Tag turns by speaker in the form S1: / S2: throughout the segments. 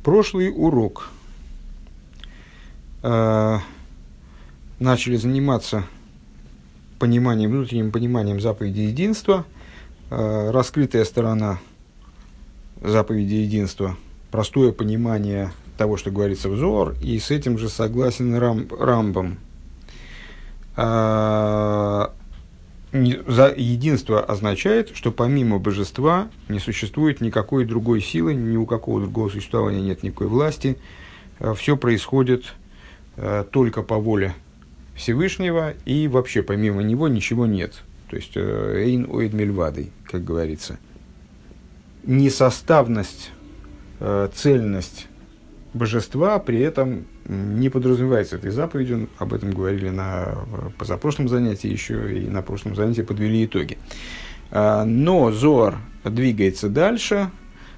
S1: Прошлый урок начали заниматься внутренним пониманием заповеди единства. Раскрытая сторона заповеди единства, простое понимание того, что говорится в Зоар, и с этим же согласен Рамбам. Единство означает, что помимо божества не существует никакой другой силы, ни у какого другого существования нет никакой власти. Все происходит только по воле Всевышнего, и вообще помимо него ничего нет. То есть «эйн оид мильвадой», как говорится. Несоставность, цельность божества при этом не подразумевается этой заповедью. Об этом говорили на позапрошлом занятии еще, и на прошлом занятии подвели итоги. Но Зоар двигается дальше,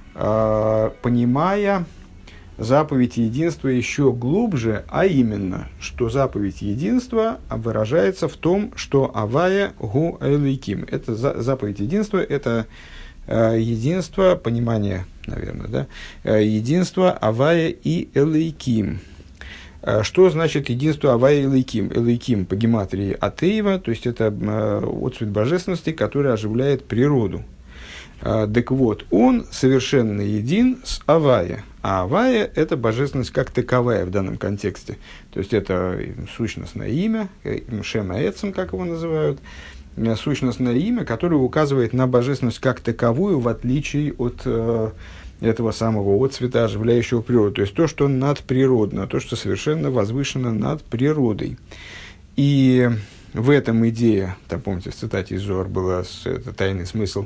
S1: понимая заповедь единства еще глубже, а именно, что заповедь единства выражается в том, что «авая гу элейким». Это заповедь единства, это единство, понимание, наверное, да? Единство Авая и Элейким. Что значит единство Авая и Элейким? Элейким по гематрии Атеева, то есть это отцвет божественности, который оживляет природу. Так вот, он совершенно един с Авая. А Авая – это божественность как таковая в данном контексте. То есть это сущностное имя, Шем Эцем, как его называют, сущностное имя, которое указывает на божественность как таковую, в отличие от этого самого отцвета, оживляющего природу. То есть то, что надприродно, то, что совершенно возвышено над природой. И в этом идея, там, помните, в цитате из Зоар был тайный смысл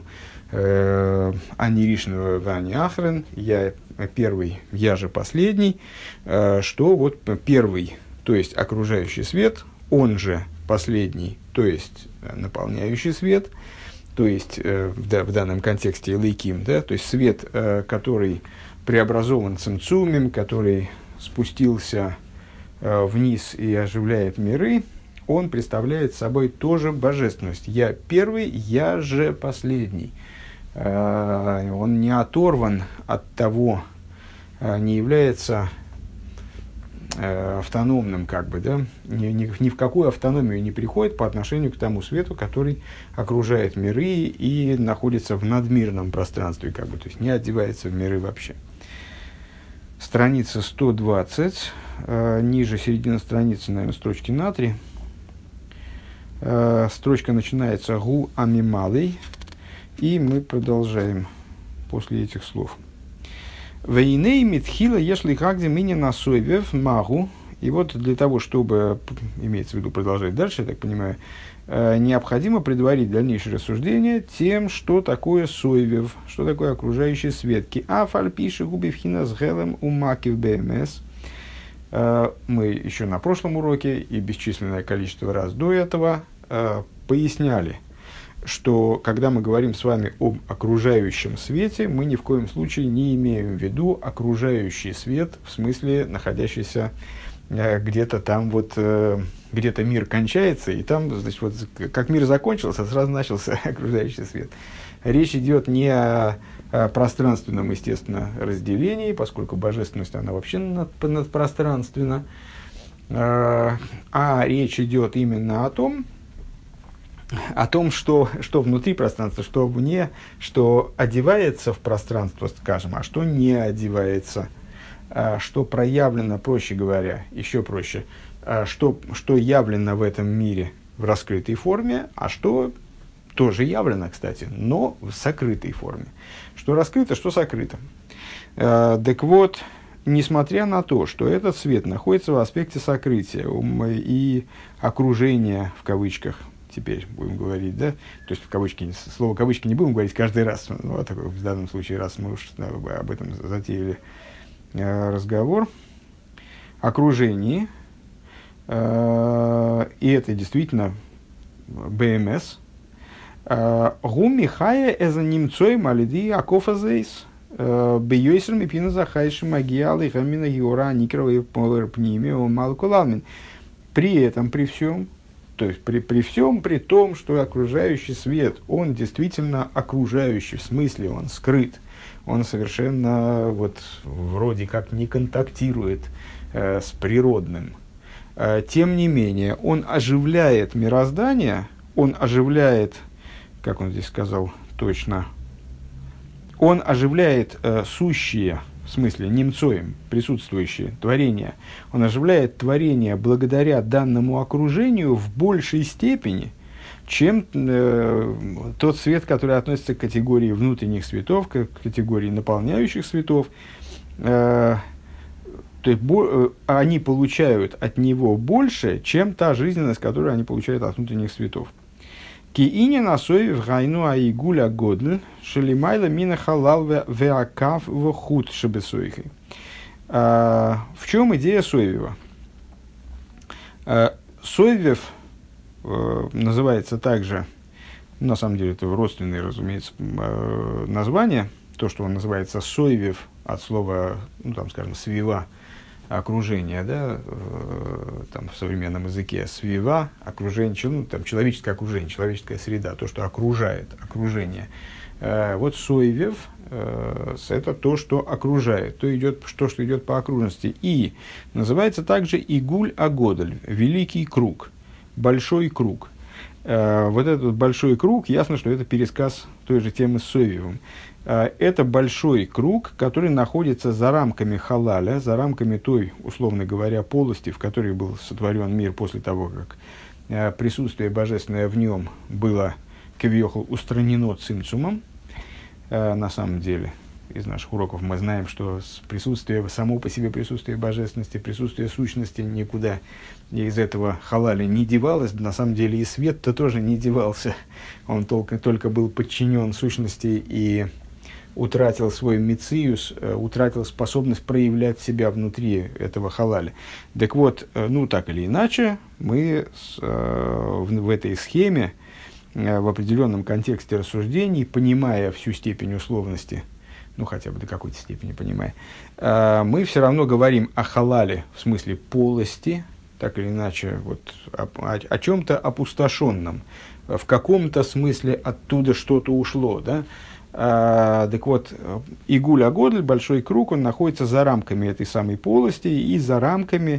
S1: «Аниришного вани ахрен», «Я первый, я же последний», что вот первый, то есть окружающий свет, он же последний, то есть наполняющий свет, то есть в данном контексте элейким, да, то есть свет, который преобразован цимцумим, который спустился вниз и оживляет миры, он представляет собой тоже божественность. Я первый, я же последний. Он не оторван от того, не является автономным, как бы, да, ни в какую автономию не приходит по отношению к тому свету, который окружает миры и находится в надмирном пространстве, как бы, то есть не одевается в миры вообще. Страница 120, ниже середины страницы, наверное, строчки на 3. Строчка начинается «гу амималей», и мы продолжаем после этих слов. «Вейней митхила ешли хагди мини насойвев магу». И вот для того, чтобы, имеется в виду продолжать дальше, я так понимаю, необходимо предварить дальнейшее рассуждение тем, что такое сойвев, что такое окружающий свет. Ки афальпиши губивхина с гелем умакив бмс. Мы еще на прошлом уроке и бесчисленное количество раз до этого поясняли, что когда мы говорим с вами об окружающем свете, мы ни в коем случае не имеем в виду окружающий свет, в смысле находящийся где-то там, вот, где-то мир кончается, и там, значит, вот, как мир закончился, сразу начался окружающий свет. Речь идет не о пространственном, естественно, разделении, поскольку божественность, она вообще надпространственна, а речь идет именно о том, что внутри пространства, что вне, что одевается в пространство, скажем, а что не одевается, что проявлено, проще говоря, еще проще, что явлено в этом мире в раскрытой форме, а что тоже явлено, кстати, но в сокрытой форме. Что раскрыто, что сокрыто. Так вот, несмотря на то, что этот свет находится в аспекте сокрытия и окружения, в кавычках, теперь будем говорить, да, то есть в кавычки, слово кавычки не будем говорить каждый раз, но в данном случае, раз мы уж об этом затеяли разговор, окружении, и это действительно БМС, гумихая эза немцой малиди акофазейс бейойсер мипина захайши магиалы хамина юра никровые полер пними малкуламин. При этом, при всем, то есть при всем, при том, что окружающий свет, он действительно окружающий, в смысле он скрыт, он совершенно вот вроде как не контактирует с природным. Тем не менее, он оживляет мироздание, он оживляет, как он здесь сказал точно, он оживляет сущие, в смысле немцоем, присутствующие творения, он оживляет творение благодаря данному окружению в большей степени, чем тот свет, который относится к категории внутренних светов, к категории наполняющих светов. То есть они получают от него больше, чем та жизненность, которую они получают от внутренних светов. Киини насои в гайну аигуля годль шелимайла мина халал веакав вхут шебесойхи. В чем идея Соевева? Соевев называется также, на самом деле это родственное, разумеется, название, то, что он называется Соевев от слова, ну там, скажем, свива, окружение, да, там в современном языке свива, окружение, ну, там, человеческое окружение, человеческая среда, то, что окружает, окружение. Вот Соевев это то, что окружает, то, что идет по окружности. И называется также Игуль Агодель, великий круг, большой круг. Вот этот большой круг, ясно, что это пересказ той же темы с Соевевым. Это большой круг, который находится за рамками халаля, за рамками той, условно говоря, полости, в которой был сотворен мир после того, как присутствие божественное в нем было кавиохал устранено цимцумом. На самом деле, из наших уроков мы знаем, что присутствие, само по себе присутствие божественности, присутствие сущности никуда из этого халаля не девалось. На самом деле и свет-то тоже не девался. Он только был подчинен сущности и утратил свой мециус, утратил способность проявлять себя внутри этого халаля. Так вот, ну так или иначе, мы в этой схеме, в определенном контексте рассуждений, понимая всю степень условности, ну хотя бы до какой-то степени понимая, мы все равно говорим о халале, в смысле полости, так или иначе, вот, о чем-то опустошенном, в каком-то смысле оттуда что-то ушло, да? Так вот, Игуль Агодль, большой круг, он находится за рамками этой самой полости и за рамками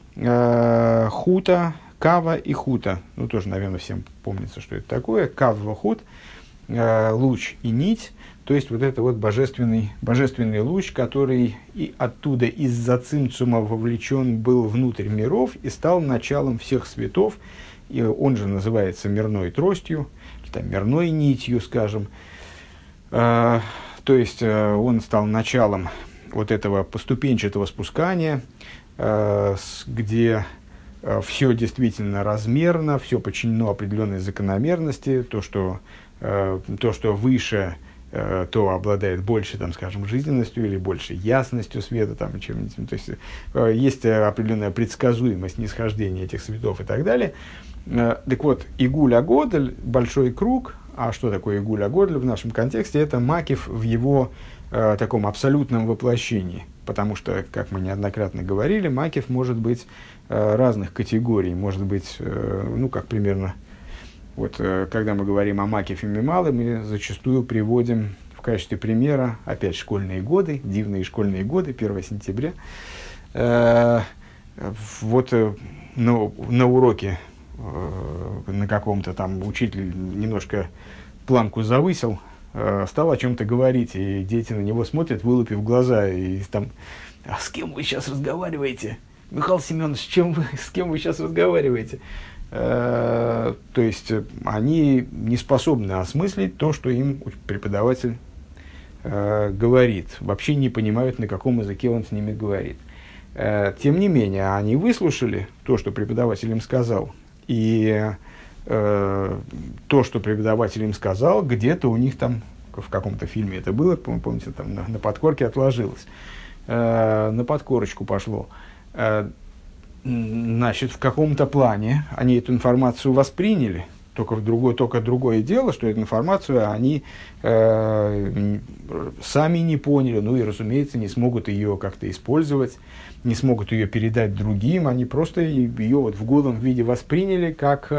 S1: хута, кава и хута. Ну, тоже, наверное, всем помнится, что это такое. Кава, хут, луч и нить. То есть, вот это вот божественный луч, который и оттуда из-за цимцума вовлечен был внутрь миров и стал началом всех светов. И он же называется мирной тростью, там, мирной нитью, скажем. То есть, он стал началом вот этого поступенчатого спускания, где все действительно размерно, все подчинено определенной закономерности, то, что выше, то обладает больше, там, скажем, жизненностью или больше ясностью света, там, чем-нибудь. То есть, есть определенная предсказуемость нисхождения этих светов и так далее. Так вот, Игуль Агодль, большой круг. А что такое Игуль Агодль в нашем контексте? Это макиф в его таком абсолютном воплощении. Потому что, как мы неоднократно говорили, макиф может быть разных категорий. Может быть, ну, как примерно, вот, когда мы говорим о макифе мималы, мы зачастую приводим в качестве примера, опять, школьные годы, дивные школьные годы, 1 сентября. Вот на уроке на каком-то там учитель немножко планку завысил, стал о чем-то говорить, и дети на него смотрят, вылупив глаза, и там: «А с кем вы сейчас разговариваете? Михаил Семенович, с кем вы сейчас разговариваете?» То есть, они не способны осмыслить то, что им преподаватель говорит, вообще не понимают, на каком языке он с ними говорит. Тем не менее, они выслушали то, что преподаватель им сказал, и то, что преподаватель им сказал, где-то у них там, в каком-то фильме это было, помните, там на подкорке отложилось, на подкорочку пошло. Значит, в каком-то плане они эту информацию восприняли, только другое дело, что эту информацию они сами не поняли, ну и, разумеется, не смогут ее как-то использовать, не смогут ее передать другим, они просто ее вот в голом виде восприняли как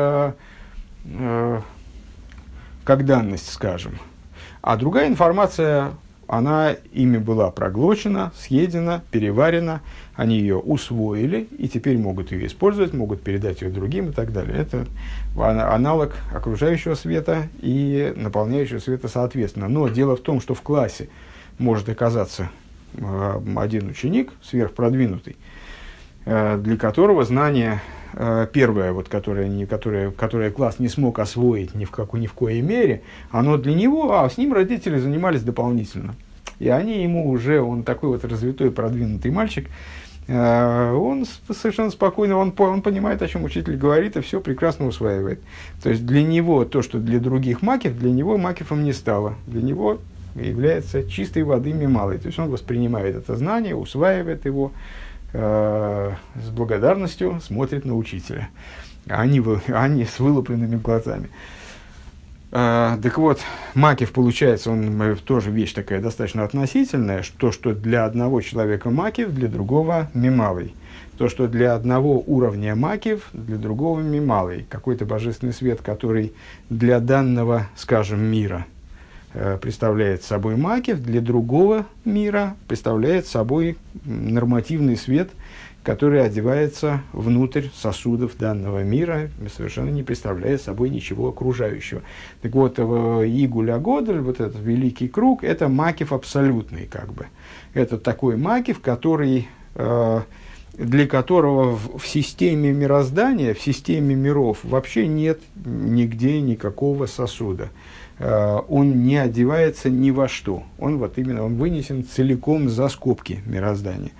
S1: данность, скажем. А другая информация она ими была проглочена, съедена, переварена, они ее усвоили и теперь могут ее использовать, могут передать ее другим и так далее. Это аналог окружающего света и наполняющего света соответственно. Но дело в том, что в классе может оказаться один ученик сверхпродвинутый, для которого знание первое, вот, которое класс не смог освоить ни в коей мере, оно для него, с ним родители занимались дополнительно. И они ему уже, он такой вот развитой, продвинутый мальчик, он совершенно спокойно, он понимает, о чем учитель говорит, и все прекрасно усваивает. То есть для него то, что для других макев, для него макифом не стало. Для него является чистой воды мималой. То есть он воспринимает это знание, усваивает его, с благодарностью смотрит на учителя, а не с вылупленными глазами. Так вот, макев, получается, он тоже вещь такая достаточно относительная, что для одного человека макев, для другого мималый. То, что для одного уровня макев, для другого мималый. Какой-то божественный свет, который для данного, скажем, мира представляет собой макев, для другого мира представляет собой нормативный свет, который одевается внутрь сосудов данного мира, совершенно не представляет собой ничего окружающего. Так вот, Игуль Агодель, вот этот великий круг, это макев абсолютный, как бы. Это такой макев, который, для которого в системе мироздания, в системе миров вообще нет нигде никакого сосуда. Он не одевается ни во что. Он вот именно он вынесен целиком за скобки мироздания.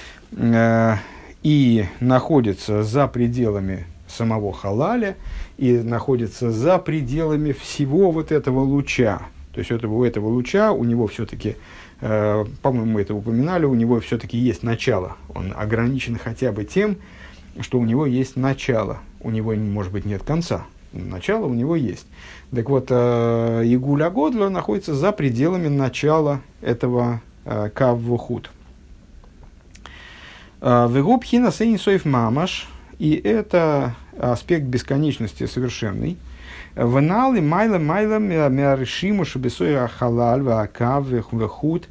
S1: И находится за пределами самого халаля, и находится за пределами всего вот этого луча. То есть у этого луча у него все-таки, по-моему, мы это упоминали, у него все-таки есть начало. Он ограничен хотя бы тем, что у него есть начало. У него, может быть, нет конца. Начало у него есть. Так вот, Игуль Агодль находится за пределами начала этого Каввухут. Вегубхина сейнсоев мамаш, и это аспект бесконечности совершенный. Веналы майла мяршиму шебесоя халаль ваакав вехут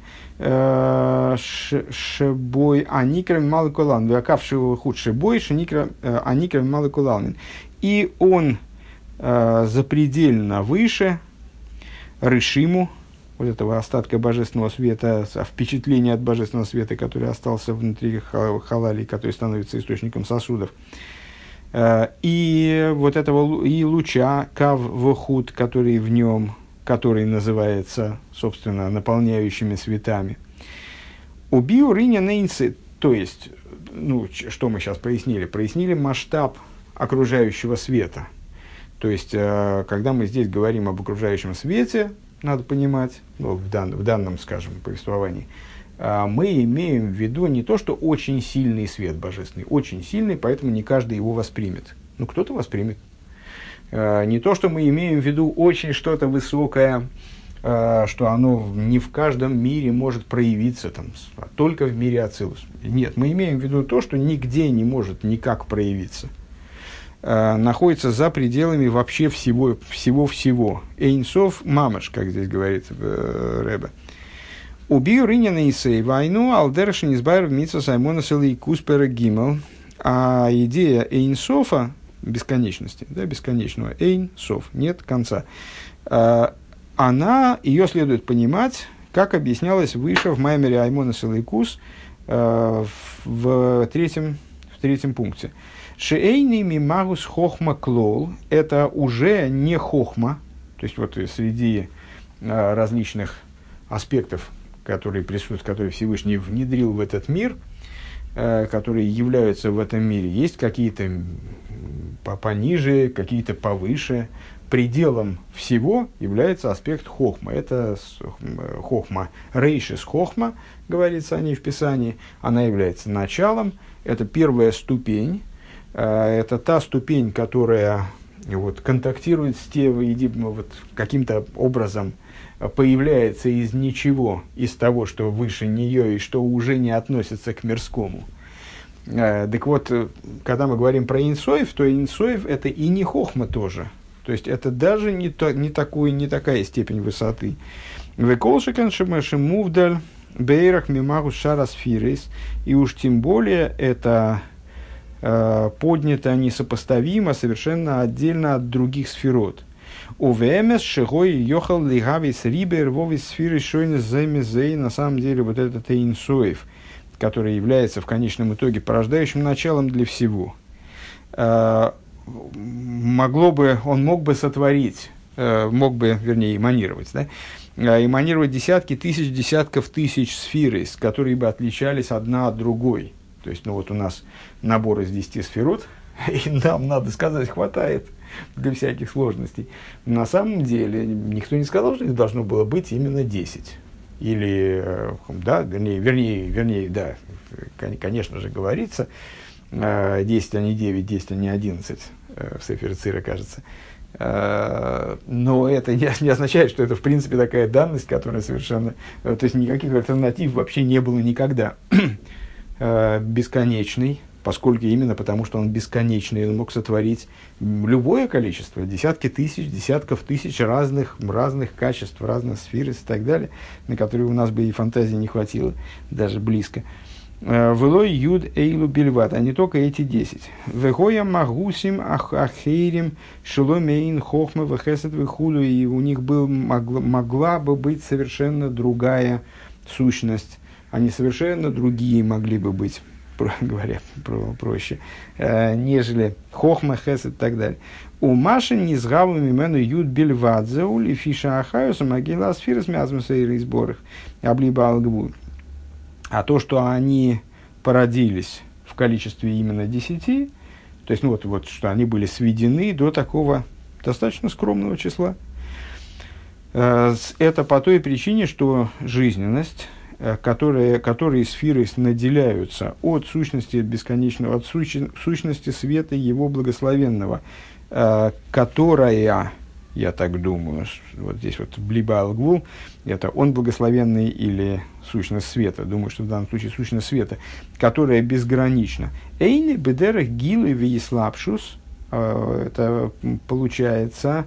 S1: шебой аникрам малыколан ваакав шебой шебой аникрам малыколан. И он запредельно выше решиму, вот этого остатка божественного света, впечатления от божественного света, который остался внутри халали, который становится источником сосудов. И вот этого и луча кав-вохут, который в нем, который называется, собственно, наполняющими светами. Убью рыня нейнцы, то есть, что мы сейчас прояснили? Прояснили масштаб окружающего света. То есть, когда мы здесь говорим об окружающем свете, надо понимать, в данном, скажем, повествовании, мы имеем в виду не то, что очень сильный свет божественный, очень сильный, поэтому не каждый его воспримет. Кто-то воспримет. Не то, что мы имеем в виду очень что-то высокое, что оно не в каждом мире может проявиться, а только в мире Ацилус. Нет, мы имеем в виду то, что нигде не может никак проявиться. Находится за пределами вообще всего. Эйнсов мамаш, как здесь говорится Ребе. Убью рыняна исей войну, алдершин избавер митсва саймона сэлэй куспера гимел. А идея Эйнсофа, бесконечности, бесконечного, Эйнсоф, нет конца, ее следует понимать, как объяснялось выше в Маймере Аймона сэлэй кус в третьем пункте. Шеэйни мимагус хохма клол – это уже не хохма, то есть вот среди различных аспектов, которые присутствуют, которые Всевышний внедрил в этот мир, которые являются в этом мире, есть какие-то пониже, какие-то повыше. Пределом всего является аспект хохма. Это хохма рейшис хохма, говорится о ней в Писании. Она является началом, это первая ступень. Это та ступень, которая контактирует с тем, каким-то образом появляется из ничего, из того, что выше нее и что уже не относится к мирскому. Так вот, когда мы говорим про инсоев, то инсоев это и не хохма тоже. То То есть это даже не такая степень высоты. Веколшикен шемувдаль бейрах мимагу шарасфирис. И уж тем более это поднято несопоставимо, совершенно отдельно от других сферот. ОВМС шигой йохал лигавис рибер вовис сферы шойнес займезей. На самом деле вот этот Эйнсоев, который является в конечном итоге порождающим началом для всего, он мог бы сотворить, эманировать, да? Эманировать десятков тысяч сфер, которые бы отличались одна от другой. То есть, вот у нас набор из 10 сферот, и нам, надо сказать, хватает для всяких сложностей. На самом деле, никто не сказал, что их должно было быть именно 10. Или, да, вернее, конечно же, говорится, 10, а не 9, 10, а не 11, в Сефер Цира, кажется. Но это не означает, что это, в принципе, такая данность, которая совершенно... То есть, никаких альтернатив вообще не было никогда. Бесконечный, поскольку именно потому, что он бесконечный, он мог сотворить любое количество, десятков тысяч разных качеств, разных сфер и так далее, на которые у нас бы и фантазии не хватило, даже близко. Велой юд эйлу бельват, а не только эти 10. Вегоя магусим ахейрим шеломейн хохма вехесет вехуду, и у них могла бы быть совершенно другая сущность. Они совершенно другие могли бы быть, говоря проще, нежели хохма, хесед и так далее. У Маши не сгаву мимену юд бельвадзе ули фиша ахаюса могила сфирос мязмуса и сборах облиба алгвуд. А то, что они породились в количестве именно 10, то есть, вот, что они были сведены до такого достаточно скромного числа, это по той причине, что жизненность, которые сферы наделяются от сущности бесконечного, от сущности света его благословенного, которая, я так думаю, вот здесь вот блиба алгвул, это он благословенный или сущность света, думаю, что в данном случае сущность света, которая безгранична. Эйни бедерах гилы веислапшус, это получается,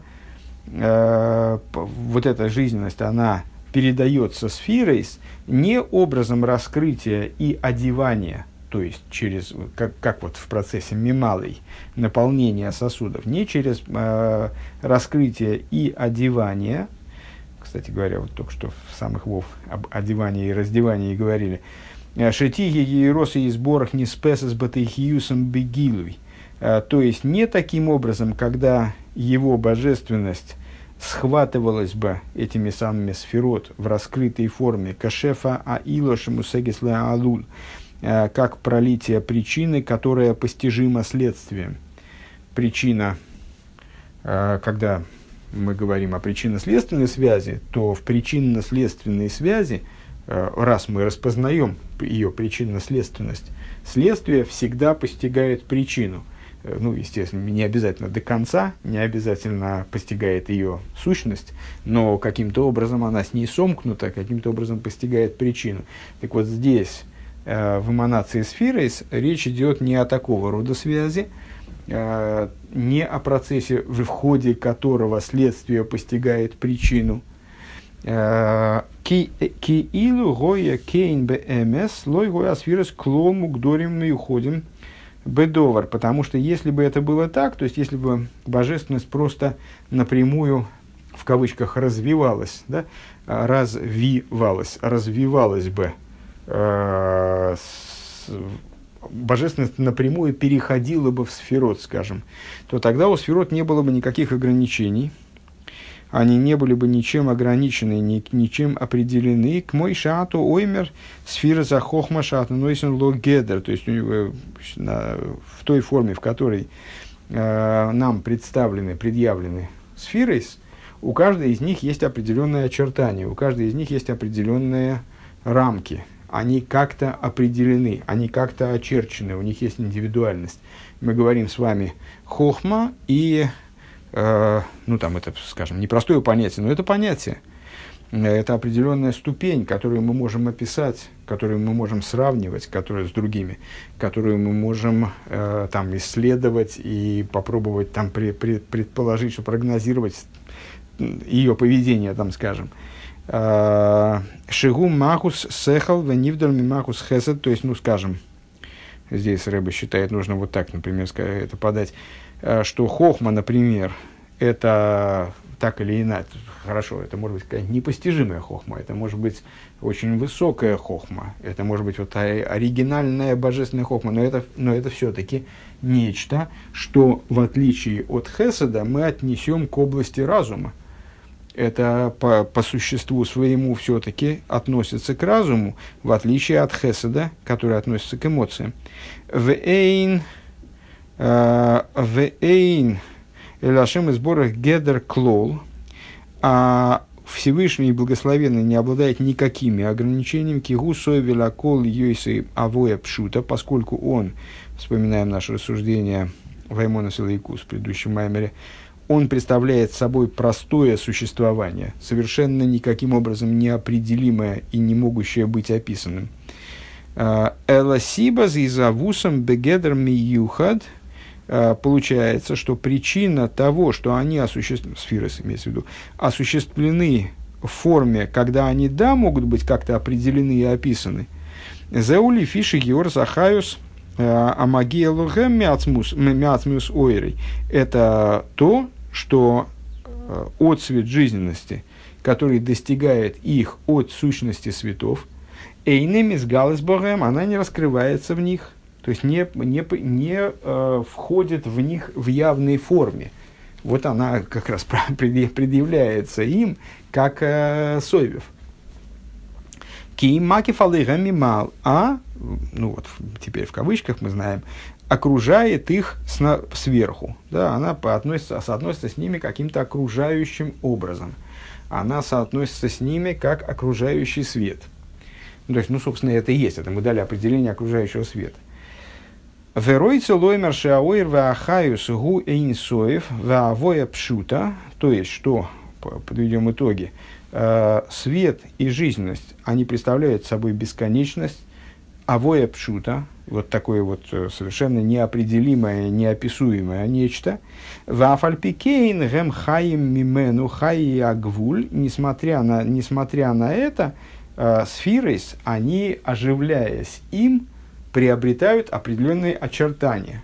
S1: вот эта жизненность, она передается сферой не образом раскрытия и одевания, то есть через, как вот в процессе мималой, наполнения сосудов, не через раскрытие и одевание. Кстати говоря, вот только что в самых вов об одевании и раздевании говорили. Шетиги еросы и сборах не спесас батейхиюсом бегилуй. То есть не таким образом, когда его божественность схватывалась бы этими самыми сферот в раскрытой форме кашефа аилош мусегисле алуль, как пролитие причины, которая постижима следствием. Причина, когда мы говорим о причинно-следственной связи, то в причинно-следственной связи, раз мы распознаем ее причинно-следственность, следствие всегда постигает причину. Естественно, не обязательно до конца, не обязательно постигает ее сущность, но каким-то образом она с ней сомкнута, каким-то образом постигает причину. Так вот здесь, в эманации сферы, речь идет не о такого рода связи, не о процессе, в ходе которого следствие постигает причину. Ки илу гоя кейн бмс лой гоя сферос клому гдорим мы уходим бедовар, потому что если бы это было так, то есть если бы божественность просто напрямую, в кавычках, развивалась, да, развивалась бы, божественность напрямую переходила бы в сферот, скажем, то тогда у сферот не было бы никаких ограничений, они не были бы ничем ограничены, ничем определены. К мой шату оймер сфера за хохма шату нойсен логедер. То есть в той форме, в которой нам предъявлены сферы, у каждой из них есть определенные очертания, у каждой из них есть определенные рамки. Они как-то определены, они как-то очерчены, у них есть индивидуальность. Мы говорим с вами хохма и... это, скажем, непростое понятие, но это понятие. Это определенная ступень, которую мы можем описать, которую мы можем сравнивать с другими, которую мы можем там, исследовать и попробовать там, предположить, что прогнозировать ее поведение, там, скажем. Шигу махус сехал венивдаль мимахус хесед, то есть, ну, скажем, здесь Рэбе считает, нужно вот так, например, это подать, что хохма, например, это так или иначе, хорошо, это может быть какая-то непостижимая хохма, это может быть очень высокая хохма, это может быть вот оригинальная божественная хохма, но это все-таки нечто, что в отличие от хеседа мы отнесем к области разума. Это по существу своему все-таки относится к разуму, в отличие от хеседа, который относится к эмоциям. Вэйн элашем из сборах гедер клол, а Всевышний Благословенный не обладает никакими ограничениями, кигу сойвела кол йойсы авоя пшута, поскольку он, вспоминаем наше рассуждение Ваймона Селайкус в предыдущем маймере, он представляет собой простое существование, совершенно никаким образом неопределимое и не могущее быть описанным. Эласиба зизавусом бегедр миюхад. Получается, что причина того, что они сферос, имеется в виду, осуществлены в форме, когда они, да, могут быть как-то определены и описаны. Зеули фиши геор захаюс амагия лохем мяцмус ойрей. Это то, что отцвет жизненности, который достигает их от сущности светов, эйнеми с галесбогем, она не раскрывается в них, то есть не входит в них в явной форме. Вот она как раз предъявляется им как совев. Ки макиф алейха мимал, ну вот теперь в кавычках мы знаем, окружает их сверху. Да, она соотносится с ними каким-то окружающим образом. Она соотносится с ними как окружающий свет. То есть, ну, собственно, это и есть. Это мы дали определение окружающего света. Веройце лоймер шеауэр ваахаюс гу эйнсоев ваавоя пшута. То есть, что, подведем итоги, свет и жизненность, они представляют собой бесконечность, авоя пшута, вот такое вот совершенно неопределимое, неописуемое нечто. Вафальпикейн гэм хаим мимену хаи агвуль. Несмотря на это, сфирис, они, оживляясь им, приобретают определенные очертания.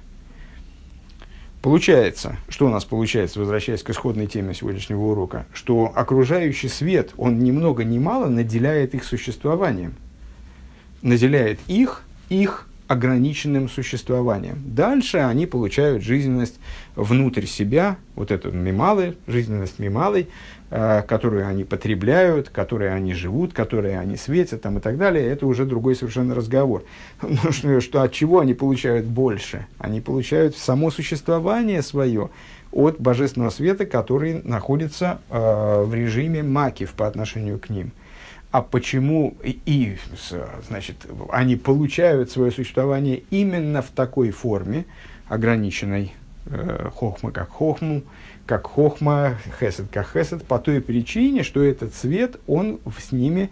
S1: Получается, что у нас получается, возвращаясь к исходной теме сегодняшнего урока, что окружающий свет, он ни много ни мало наделяет их существованием. Наделяет их ограниченным существованием. Дальше они получают жизненность внутрь себя, вот эту мималы, жизненность мималой, которую они потребляют, которой они живут, которой они светят там, и так далее. Это уже другой совершенно разговор. Но что, от чего они получают больше? Они получают само существование свое от божественного света, который находится в режиме макив по отношению к ним. А почему значит, они получают свое существование именно в такой форме, ограниченной хохма как хохма, хесед как хесед, по той причине, что этот свет, он с ними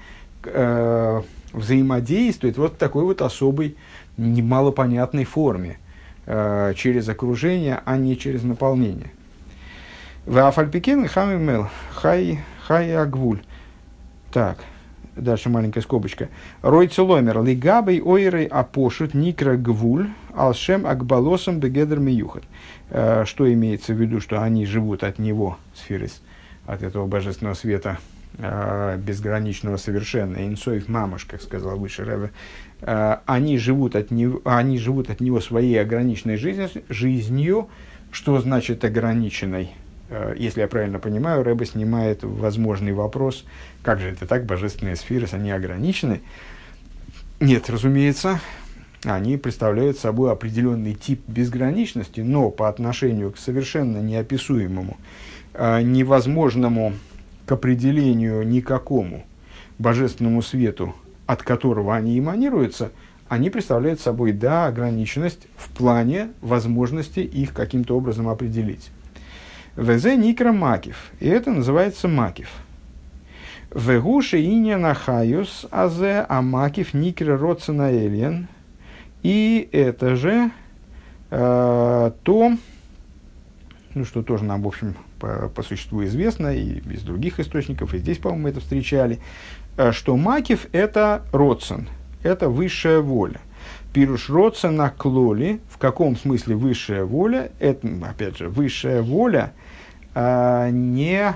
S1: взаимодействует вот в такой вот особой, немалопонятной форме, через окружение, а не через наполнение. Вафальпикен хамимел хай агвуль. Так. Дальше маленькая скобочка. Рой целомер лигабей ойрей апошут никра гвуль алшем акбалосом бегедр миюхат. Что имеется в виду, что они живут от него, сферис, от этого божественного света, безграничного совершенно, инсоев мамаш, как сказал выше Ребе, они живут от него своей ограниченной жизнью. Что значит ограниченной? Если я правильно понимаю, Ребе снимает возможный вопрос, как же это так, божественные сферы, они ограничены? Нет, разумеется, они представляют собой определенный тип безграничности, но по отношению к совершенно неописуемому, невозможному к определению никакому божественному свету, от которого они эманируются, они представляют собой, да, ограниченность в плане возможности их каким-то образом определить. Везе никра макив. И это называется макив. Вегуши иньяна хаюс азе амакив никер роценаэльен. И это же то, ну, что тоже нам, в общем, по существу известно, и из других источников, и здесь, по-моему, мы это встречали, что макив – это роцен, это высшая воля. Пируш роцен на клоли, в каком смысле высшая воля? Это, опять же, высшая воля не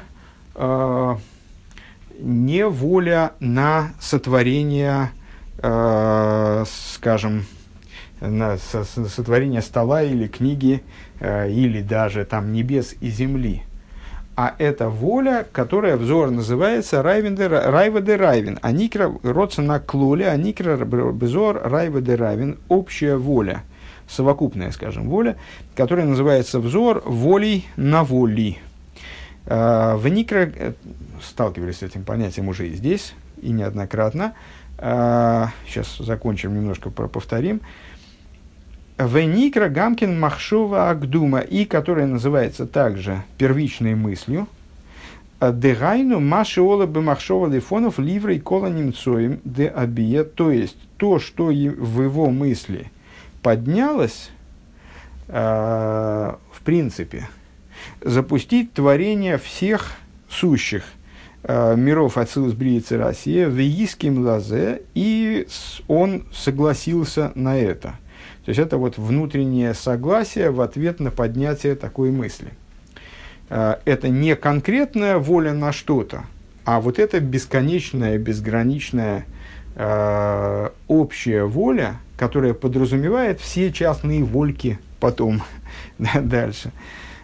S1: воля на сотворение, скажем, на сотворение стола или книги, или даже там небес и земли. А это воля, которая взор называется райва де райвен. Аникра родца на клоле, аникра безор райва де райвен. Общая воля, совокупная, скажем, воля, которая называется взор волей на воли. В никра сталкивались с этим понятием уже и здесь, и неоднократно. Сейчас закончим, немножко повторим. Веникра гамкин махшова агдума, и которая называется также первичной мыслью. Дегайну маши ола бы махшова лифонов ливрей кола немцоем де абия, то есть то, что в его мысли поднялось, в принципе, запустить творение всех сущих миров Ацилус Бриицы Россия в Иским Лазе, и он согласился на это. То есть это вот внутреннее согласие в ответ на поднятие такой мысли. Это не конкретная воля на что-то, а вот это бесконечная, безграничная общая воля, которая подразумевает все частные вольки потом, дальше.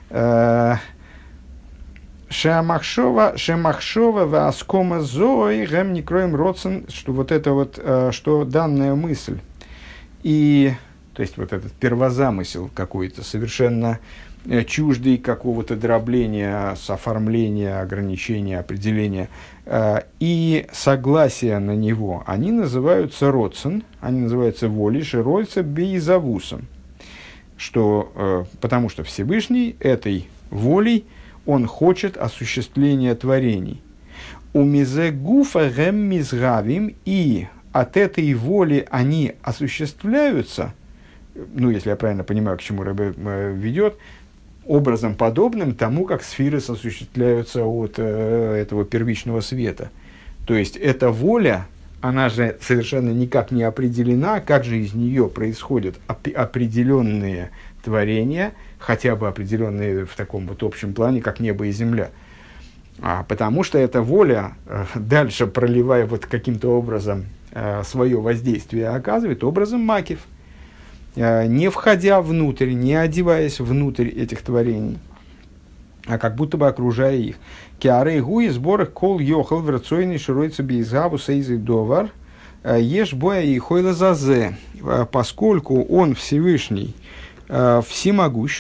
S1: Шемахшова васкома зои гэм не кроем родсен, что вот это вот, что данная мысль и, то есть вот этот первозамысел какой-то, совершенно чуждый какого-то дробления, оформления, ограничения, определения, и согласие на него, они называются родсен, они называются волей, широльца бейзавусом, что, потому что Всевышний этой волей, он хочет осуществления творений. У мизе гуфа гэм мизгавим, и от этой воли они осуществляются, ну, если я правильно понимаю, к чему Ребе ведет, образом подобным тому, как сферы осуществляются от этого первичного света. То есть, эта воля, она же совершенно никак не определена, как же из нее происходят определенные творения, хотя бы определенные в таком вот общем плане, как небо и земля. Потому что эта воля, дальше проливая вот каким-то образом свое воздействие, оказывает образом макив, не входя внутрь, не одеваясь внутрь этих творений, а как будто бы окружая их. Киарей гуи сборах кол йохал верцойный широйца бейзаву сейзы довар еш боя и хойла зазе, поскольку он Всевышний всемогущ.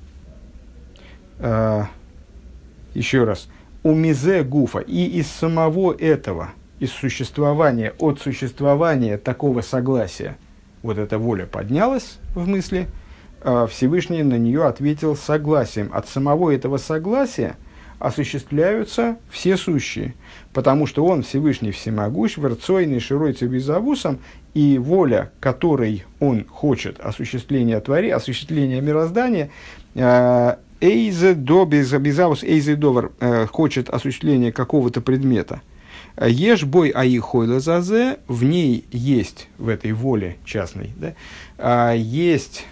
S1: Еще раз. У мизе гуфа, и из самого этого, из существования, от существования такого согласия, вот эта воля поднялась в мысли, Всевышний на нее ответил согласием. От самого этого согласия осуществляются все сущие, потому что он Всевышний всемогущ, верцойный широйцей безавусом, и воля, которой он хочет осуществления мироздания, эйзе до безавус эйзе довар, хочет осуществления какого-то предмета. Еш бой аихойла зазе, в ней есть, в этой воле частной, да, есть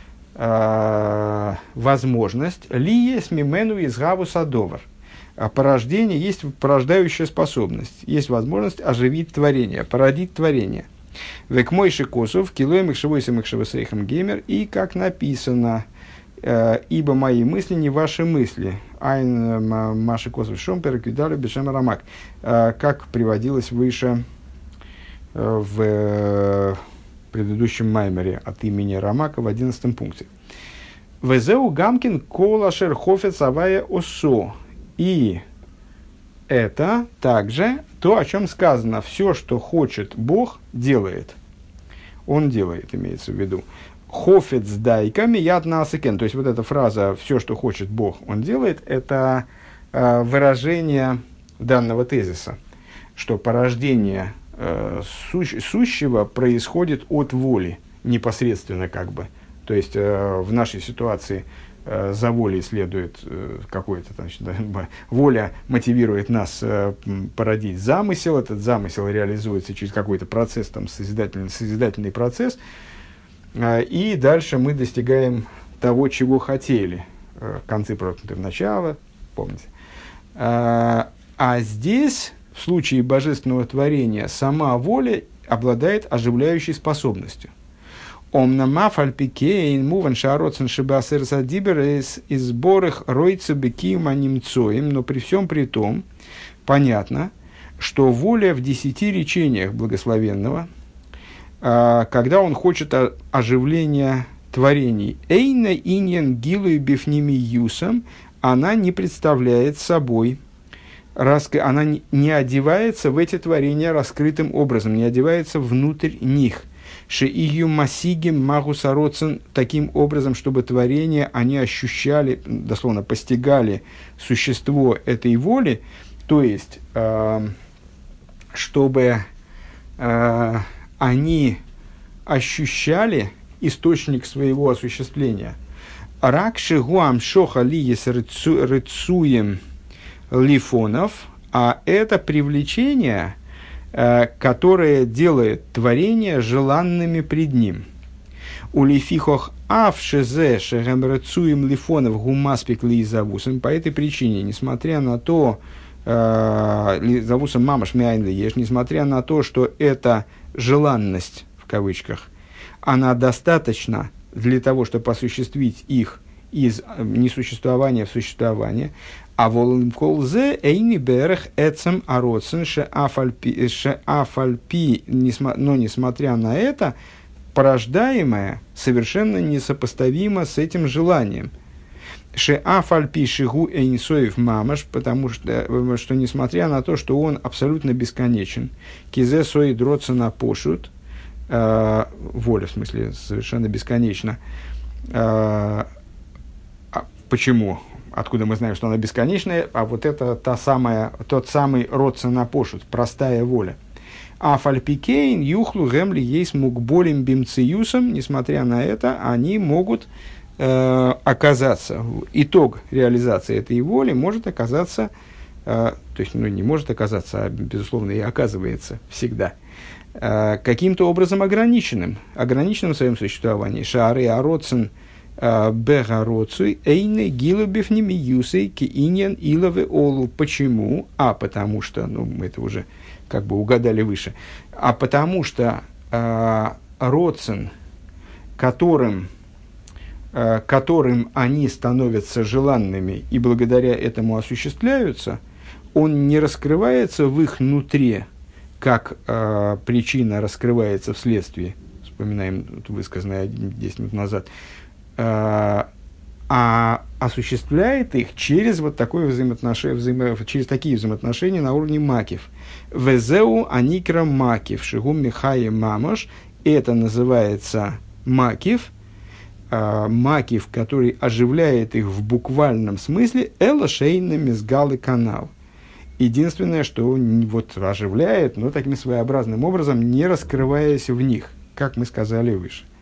S1: возможность ли есть мимену из гавуса довар. Порождение есть порождающая способность, есть возможность оживить творение, породить творение. Век мойши косов, килоем их шивойсем их шивосейхам геймер, и как написано, ибо мои мысли не ваши мысли. Айн маши косов шомпер кидали бешем рамак, как приводилось выше в предыдущем маймере от имени Рамака в 11 пункте. Везеу гамкин колашер хофец авая осо. И это также то, о чем сказано. Все, что хочет Бог, делает. Он делает, имеется в виду. Хофец дайками яд насыкен. То есть, вот эта фраза «все, что хочет Бог, он делает» — это выражение данного тезиса. что порождение сущего происходит от воли непосредственно как бы. То есть в нашей ситуации за волей следует какой-то, значит, воля мотивирует нас породить замысел, этот замысел реализуется через какой-то процесс, там, созидательный процесс, и дальше мы достигаем того, чего хотели. Концы проткнуты в начало, помните. А здесь, в случае божественного творения, сама воля обладает оживляющей способностью. Омнамаф альпикейн муван шароцен шибасер садибер из сборах ройца бекима немцоем, но при всем при том понятно, что воля в 10 речениях благословенного, когда он хочет оживления творений, эйна иньян гилу бифними юсом, она не представляет собой, она не одевается в эти творения раскрытым образом, не одевается внутрь них. Шеию масигим магусароцен таким образом, чтобы творения, они ощущали, дословно постигали существо этой воли, то есть, чтобы они ощущали источник своего осуществления. Ракши гуам шоха лиес рыцуем лифонов, а это привлечение, которое делает творения желанными пред ним. У лифихох авшезе шегемрецуем лифонов гумаспик лизавусом. По этой причине, несмотря на то, лизавусом мамаш мяйн лиеш, несмотря на то, что эта желанность, в кавычках, она достаточна для того, чтобы осуществить их из несуществования в существование, а волн колзе эйни берех эцем ароцен шеафальпи, но несмотря на это, порождаемое совершенно несопоставимо с этим желанием. Шеафальпи шигу эйнсоев мамаш, потому что несмотря на то, что он абсолютно бесконечен, кизе соид роцена пошут, воля, в смысле, совершенно бесконечна. Почему? Откуда мы знаем, что она бесконечная? А вот это тот самый роцена пошут, простая воля. А фальпикейн юхлу гемли есть мукболим бимциюсом, несмотря на это, они могут оказаться, итог реализации этой воли может оказаться, то есть, не может оказаться, а, безусловно, и оказывается всегда, каким-то образом ограниченным в своем существовании. Шаары ароцен бегароцуй эйне гилубифними юсей кииньян илове олу. Почему? Потому что, мы это уже как бы угадали выше, потому что роцен, которым они становятся желанными и благодаря этому осуществляются, он не раскрывается в их нутре, как причина раскрывается вследствие, вспоминаем высказанное 10 минут назад, а осуществляет их через вот такое через такие взаимоотношения на уровне макив. Везеу аникра макив шигум михае мамаш. Это называется макив, который оживляет их в буквальном смысле, эла шейна мизгалы канал. Единственное, что вот оживляет, но таким своеобразным образом, не раскрываясь в них, как мы сказали выше.